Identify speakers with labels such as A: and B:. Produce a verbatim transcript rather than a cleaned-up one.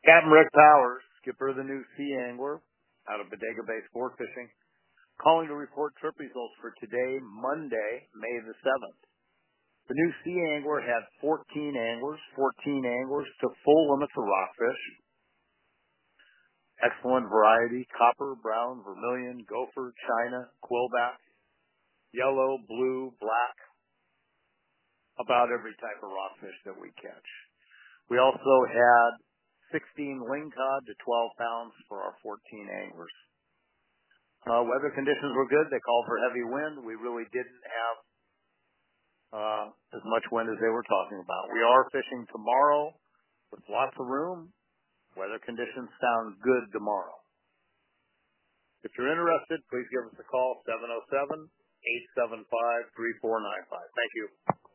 A: Captain Rick Powers, skipper of the new Sea Angler out of Bodega Bay Sport Fishing, calling to report trip results for today, Monday, May the seventh. The new Sea Angler had fourteen anglers, fourteen anglers to full limits of rockfish. Excellent variety, copper, brown, vermilion, gopher, china, quillback, yellow, blue, black, about every type of rockfish that we catch. We also had sixteen lingcod to twelve pounds for our fourteen anglers. Uh, weather conditions were good. They called for heavy wind. We really didn't have uh, as much wind as they were talking about. We are fishing tomorrow with lots of room. Weather conditions sound good tomorrow. If you're interested, please give us a call, seven oh seven, eight seven five, three four nine five. Thank you.